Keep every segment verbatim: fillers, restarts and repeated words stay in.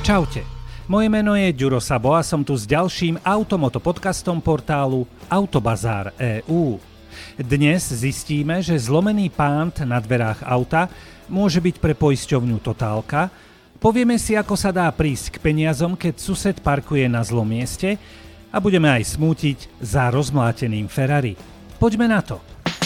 Čaute, moje meno je Ďuro Sabo a som tu s ďalším automoto podcastom portálu Autobazár bodka é ú. Dnes zistíme, že zlomený pánt na dverách auta môže byť pre poisťovňu Totálka, povieme si, ako sa dá prísť k peniazom, keď sused parkuje na zlom mieste a budeme aj smútiť za rozmláteným Ferrari. Poďme na to.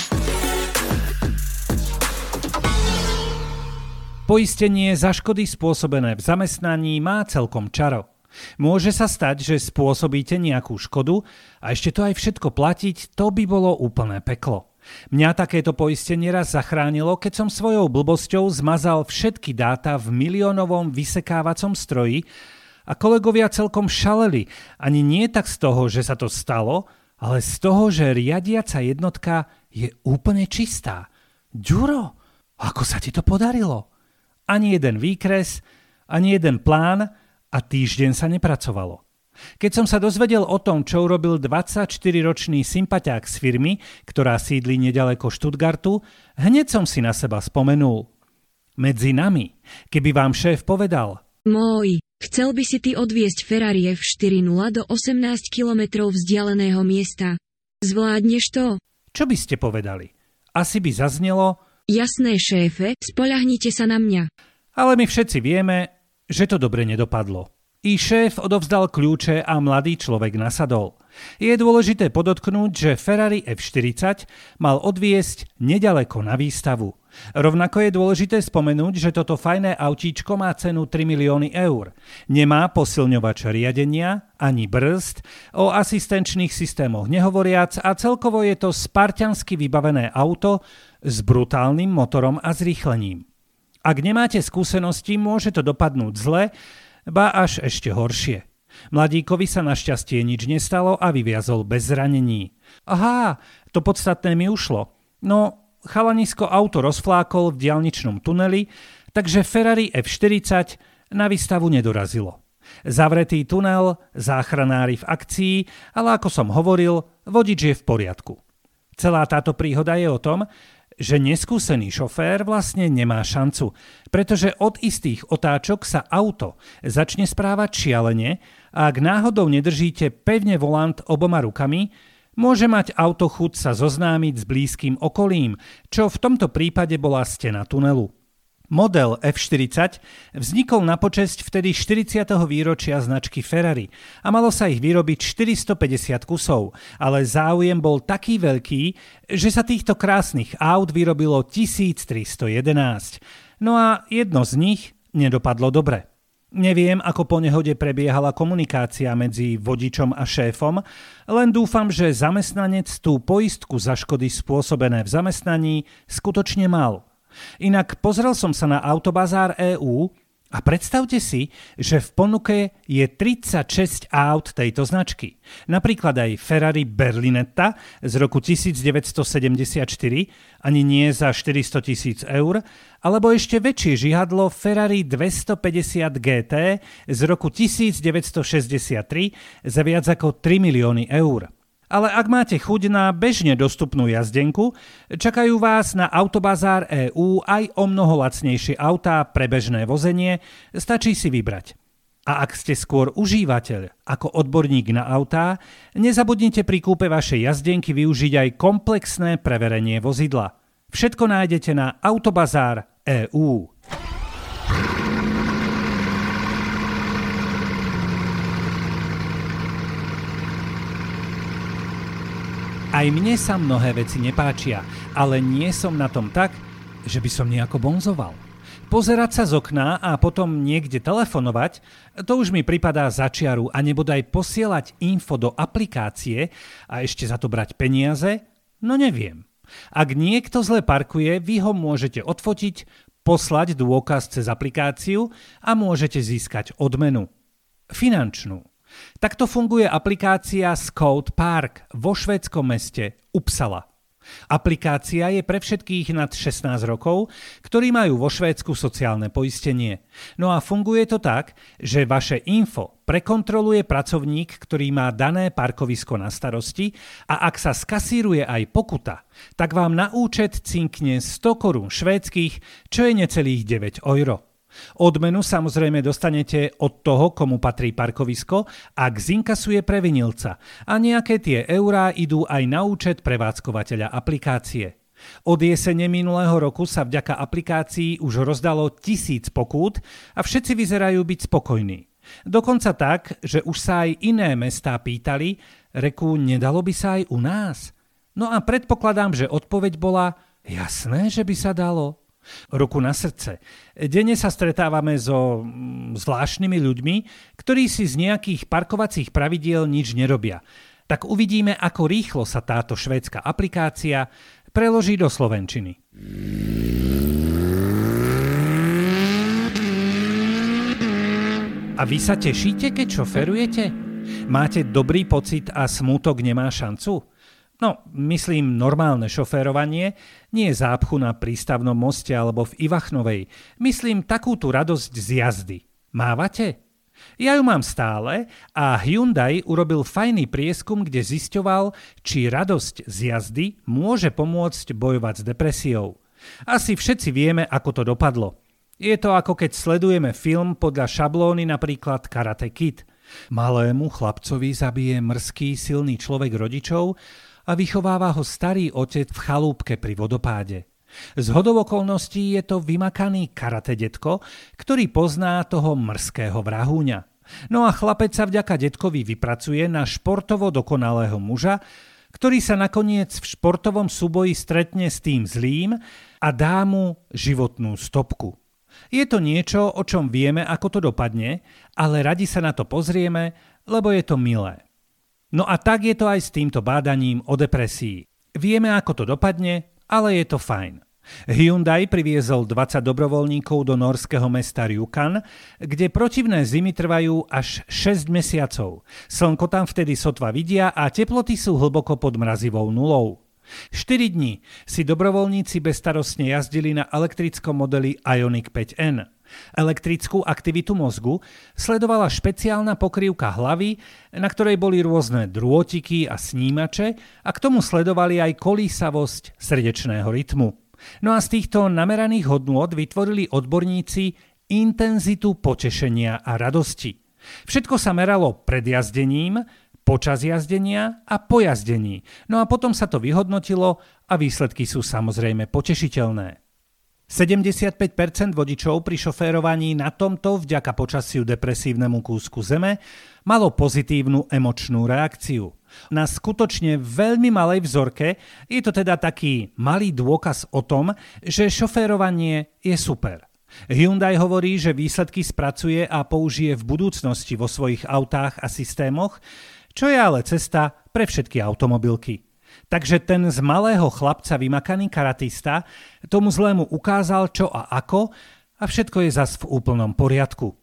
Poistenie za škody spôsobené v zamestnaní má celkom čaro. Môže sa stať, že spôsobíte nejakú škodu a ešte to aj všetko platiť, to by bolo úplné peklo. Mňa takéto poistenie raz zachránilo, keď som svojou blbosťou zmazal všetky dáta v miliónovom vysekávacom stroji a kolegovia celkom šaleli. Ani nie tak z toho, že sa to stalo, ale z toho, že riadiaca jednotka je úplne čistá. Ďuro, ako sa ti to podarilo? Ani jeden výkres, ani jeden plán a týždeň sa nepracovalo. Keď som sa dozvedel o tom, čo urobil dvadsaťštyriročný sympaťák z firmy, ktorá sídli nedaleko Stuttgartu, hneď som si na seba spomenul. Medzi nami, keby vám šéf povedal: Môj, chcel by si ty odviesť Ferrari ef štyri nula do osemnásť kilometrov vzdialeného miesta. Zvládneš to? Čo by ste povedali? Asi by zaznelo: Jasné, šéfe, spoľahnite sa na mňa. Ale my všetci vieme, že to dobre nedopadlo. I šéf odovzdal kľúče a mladý človek nasadol. Je dôležité podotknúť, že Ferrari ef štyridsať mal odviesť nedaleko na výstavu. Rovnako je dôležité spomenúť, že toto fajné autíčko má cenu tri milióny eur. Nemá posilňovač riadenia ani brzd, o asistenčných systémoch nehovoriac a celkovo je to spartiansky vybavené auto s brutálnym motorom a zrýchlením. Ak nemáte skúsenosti, môže to dopadnúť zle, ba až ešte horšie. Mladíkovi sa našťastie nič nestalo a vyviazol bez zranení. Aha, to podstatné mi ušlo. No, chalanisko auto rozflákol v diaľničnom tuneli, takže Ferrari ef štyridsať na výstavu nedorazilo. Zavretý tunel, záchranári v akcii, ale ako som hovoril, vodič je v poriadku. Celá táto príhoda je o tom, že neskúsený šofér vlastne nemá šancu, pretože od istých otáčok sa auto začne správať šialene a ak náhodou nedržíte pevne volant oboma rukami, môže mať auto chuť sa zoznámiť s blízkym okolím, čo v tomto prípade bola stena tunelu. Model ef štyridsať vznikol na počesť vtedy štyridsiateho výročia značky Ferrari a malo sa ich vyrobiť štyristopäťdesiat kusov, ale záujem bol taký veľký, že sa týchto krásnych aut vyrobilo tisíctristojedenásť. No a jedno z nich nedopadlo dobre. Neviem, ako po nehode prebiehala komunikácia medzi vodičom a šéfom, len dúfam, že zamestnanec tú poistku za škody spôsobené v zamestnaní skutočne mal. Inak pozrel som sa na Autobazár bodka é ú a predstavte si, že v ponuke je tridsaťšesť aut tejto značky. Napríklad aj Ferrari Berlinetta z roku devätnásťstosedemdesiatštyri, ani nie za štyristotisíc eur, alebo ešte väčšie žihadlo Ferrari dvestopäťdesiat gé té z roku devätnásťstošesťdesiattri za viac ako tri milióny eur. Ale ak máte chuť na bežne dostupnú jazdenku, čakajú vás na Autobazár bodka é ú aj o mnoho lacnejšie autá pre bežné vozenie, stačí si vybrať. A ak ste skôr užívateľ ako odborník na autá, nezabudnite pri kúpe vašej jazdenky využiť aj komplexné preverenie vozidla. Všetko nájdete na Autobazár bodka é ú. Aj mne sa mnohé veci nepáčia, ale nie som na tom tak, že by som nejako bonzoval. Pozerať sa z okna a potom niekde telefonovať, to už mi pripadá za čiaru a nebodaj posielať info do aplikácie a ešte za to brať peniaze? No neviem. Ak niekto zle parkuje, vy ho môžete odfotiť, poslať dôkaz cez aplikáciu a môžete získať odmenu. Finančnú. Takto funguje aplikácia Scout Park vo švédskom meste Uppsala. Aplikácia je pre všetkých nad šestnásť rokov, ktorí majú vo Švédsku sociálne poistenie. No a funguje to tak, že vaše info prekontroluje pracovník, ktorý má dané parkovisko na starosti a ak sa skasíruje aj pokuta, tak vám na účet cinkne sto korún švédskych, čo je necelých deväť euro. Odmenu samozrejme dostanete od toho, komu patrí parkovisko, ak zinkasuje previnilca a nejaké tie eurá idú aj na účet prevádzkovateľa aplikácie. Od jesene minulého roku sa vďaka aplikácii už rozdalo tisíc pokút a všetci vyzerajú byť spokojní. Dokonca tak, že už sa aj iné mestá pýtali, reku, nedalo by sa aj u nás? No a predpokladám, že odpoveď bola, jasné, že by sa dalo. Ruku na srdce. Denne sa stretávame so zvláštnymi ľuďmi, ktorí si z nejakých parkovacích pravidiel nič nerobia. Tak uvidíme, ako rýchlo sa táto švédska aplikácia preloží do slovenčiny. A vy sa tešíte, keď šoferujete? Máte dobrý pocit a smútok nemá šancu? No, myslím normálne šoférovanie, nie zápchu na prístavnom moste alebo v Ivachnovej. Myslím takú tú radosť z jazdy. Mávate? Ja ju mám stále a Hyundai urobil fajný prieskum, kde zisťoval, či radosť z jazdy môže pomôcť bojovať s depresiou. Asi všetci vieme, ako to dopadlo. Je to ako keď sledujeme film podľa šablóny, napríklad Karate Kid. Malému chlapcovi zabije mrzký silný človek rodičov a vychováva ho starý otec v chalúbke pri vodopáde. Zhodou okolností je to vymakaný karate detko, ktorý pozná toho mrzkého vrahúňa. No a chlapec sa vďaka detkovi vypracuje na športovo dokonalého muža, ktorý sa nakoniec v športovom súboji stretne s tým zlým a dá mu životnú stopku. Je to niečo, o čom vieme, ako to dopadne, ale radi sa na to pozrieme, lebo je to milé. No a tak je to aj s týmto bádaním o depresii. Vieme, ako to dopadne, ale je to fajn. Hyundai priviezol dvadsať dobrovoľníkov do nórskeho mesta Rjukan, kde protivné zimy trvajú až šesť mesiacov. Slnko tam vtedy sotva vidia a teploty sú hlboko pod mrazivou nulou. štyri dni si dobrovoľníci bezstarostne jazdili na elektrickom modeli Ioniq päť N. Elektrickú aktivitu mozgu sledovala špeciálna pokrývka hlavy, na ktorej boli rôzne drôtiky a snímače a k tomu sledovali aj kolísavosť srdečného rytmu. No a z týchto nameraných hodnôt vytvorili odborníci intenzitu potešenia a radosti. Všetko sa meralo pred jazdením, počas jazdenia a po jazdení. No a potom sa to vyhodnotilo a výsledky sú samozrejme potešiteľné. sedemdesiatpäť percent vodičov pri šoférovaní na tomto vďaka počasiu depresívnemu kúsku zeme malo pozitívnu emočnú reakciu. Na skutočne veľmi malej vzorke je to teda taký malý dôkaz o tom, že šoférovanie je super. Hyundai hovorí, že výsledky spracuje a použije v budúcnosti vo svojich autách a systémoch, čo je ale cesta pre všetky automobilky. Takže ten z malého chlapca vymakaný karatista tomu zlému ukázal čo a ako a všetko je zas v úplnom poriadku.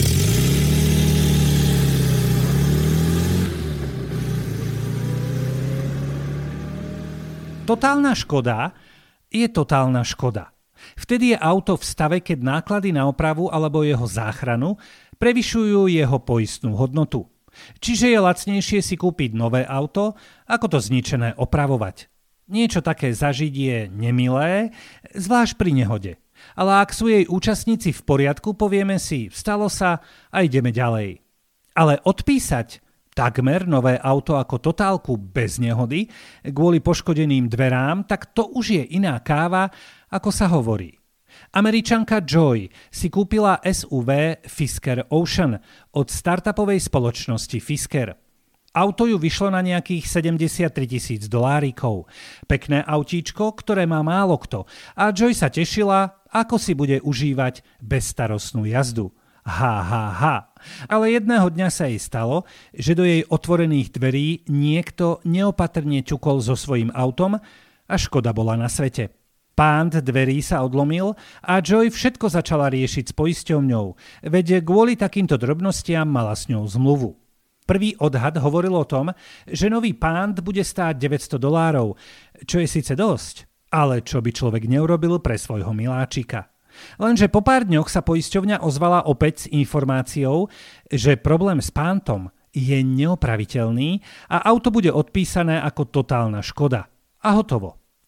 Totálna škoda je totálna škoda. Vtedy je auto v stave, keď náklady na opravu alebo jeho záchranu prevyšujú jeho poistnú hodnotu. Čiže je lacnejšie si kúpiť nové auto, ako to zničené opravovať. Niečo také zažiť je nemilé, zvlášť pri nehode. Ale ak sú jej účastníci v poriadku, povieme si, stalo sa a ideme ďalej. Ale odpísať takmer nové auto ako totálku bez nehody kvôli poškodeným dverám, tak to už je iná káva, ako sa hovorí. Američanka Joy si kúpila es ú vé Fisker Ocean od startupovej spoločnosti Fisker. Auto ju vyšlo na nejakých sedemdesiattri tisíc dolárikov. Pekné autíčko, ktoré má málo kto. A Joy sa tešila, ako si bude užívať bezstarostnú jazdu. Ha, ha, ha. Ale jedného dňa sa jej stalo, že do jej otvorených dverí niekto neopatrne ťukol so svojím autom a škoda bola na svete. Pánt dverí sa odlomil a Joy všetko začala riešiť s poisťovňou, veď kvôli takýmto drobnostiam mala s ňou zmluvu. Prvý odhad hovoril o tom, že nový pánt bude stáť deväťsto dolárov, čo je síce dosť, ale čo by človek neurobil pre svojho miláčika. Lenže po pár dňoch sa poisťovňa ozvala opäť s informáciou, že problém s pántom je neopraviteľný a auto bude odpísané ako totálna škoda. A hotovo.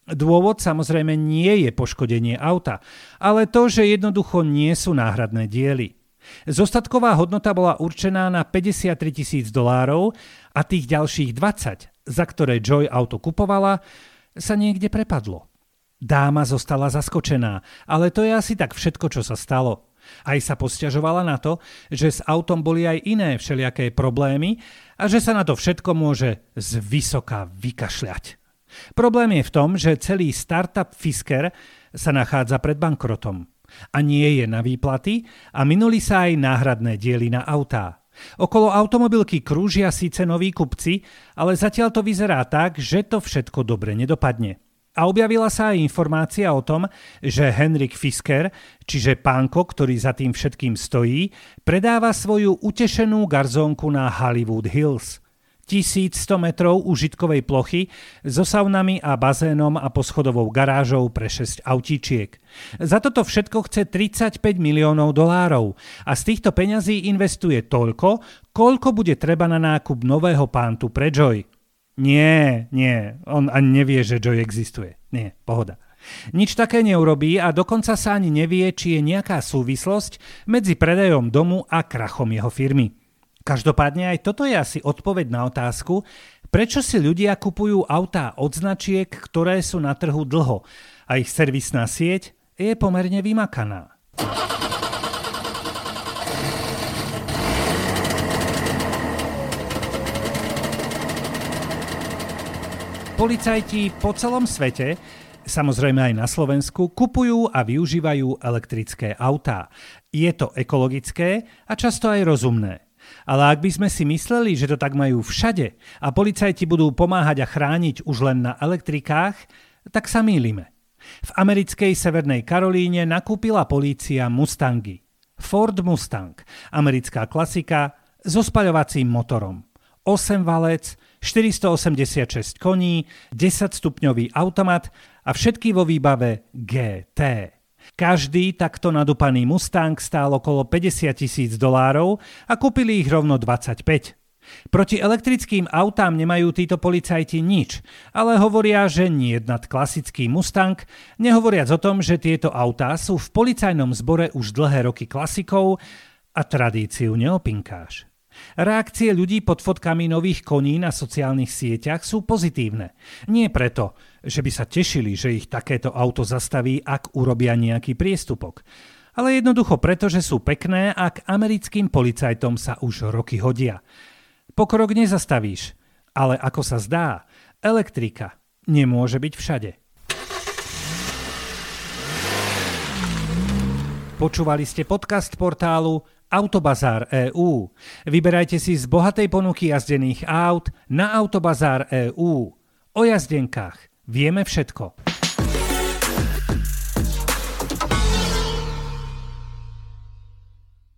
Dôvod samozrejme nie je poškodenie auta, ale to, že jednoducho nie sú náhradné diely. Zostatková hodnota bola určená na päťdesiattri tisíc dolárov a tých ďalších dvadsať, za ktoré Joy auto kupovala, sa niekde prepadlo. Dáma zostala zaskočená, ale to je asi tak všetko, čo sa stalo. Aj sa posťažovala na to, že s autom boli aj iné všelijaké problémy a že sa na to všetko môže zvysoka vykašľať. Problém je v tom, že celý startup Fisker sa nachádza pred bankrotom a nie je na výplaty a minuli sa aj náhradné diely na autá. Okolo automobilky krúžia síce noví kupci, ale zatiaľ to vyzerá tak, že to všetko dobre nedopadne. A objavila sa aj informácia o tom, že Henrik Fisker, čiže pánko, ktorý za tým všetkým stojí, predáva svoju utešenú garzónku na Hollywood Hills. tisícsto metrov užitkovej plochy so saunami a bazénom a poschodovou garážou pre šesť autíčiek. Za toto všetko chce tridsaťpäť miliónov dolárov a z týchto peňazí investuje toľko, koľko bude treba na nákup nového pántu pre Joy. Nie, nie, on ani nevie, že Joy existuje. Nie, pohoda. Nič také neurobí a dokonca sa ani nevie, či je nejaká súvislosť medzi predajom domu a krachom jeho firmy. Každopádne aj toto je asi odpoveď na otázku, prečo si ľudia kupujú autá od značiek, ktoré sú na trhu dlho a ich servisná sieť je pomerne vymakaná. Policajti po celom svete, samozrejme aj na Slovensku, kupujú a využívajú elektrické autá. Je to ekologické a často aj rozumné. Ale ak by sme si mysleli, že to tak majú všade a policajti budú pomáhať a chrániť už len na elektrikách, tak sa mýlime. V americkej Severnej Karolíne nakúpila polícia Mustangy. Ford Mustang, americká klasika so spaľovacím motorom. osemvalec, štyristoosemdesiatšesť koní, desaťstupňový automat a všetky vo výbave gé té. Každý takto nadupaný Mustang stál okolo päťdesiat tisíc dolárov a kúpili ich rovno dvadsaťpäť. Proti elektrickým autám nemajú títo policajti nič, ale hovoria, že nie nad klasický Mustang, nehovoriac o tom, že tieto autá sú v policajnom zbore už dlhé roky klasikou a tradíciu neopinkáš. Reakcie ľudí pod fotkami nových koní na sociálnych sieťach sú pozitívne. Nie preto, že by sa tešili, že ich takéto auto zastaví, ak urobia nejaký priestupok. Ale jednoducho preto, že sú pekné a k americkým policajtom sa už roky hodia. Pokrok nezastavíš, ale ako sa zdá, elektrika nemôže byť všade. Počúvali ste podcast portálu Autobazár bodka é ú. Vyberajte si z bohatej ponuky jazdených áut na Autobazár bodka é ú. O jazdenkách vieme všetko.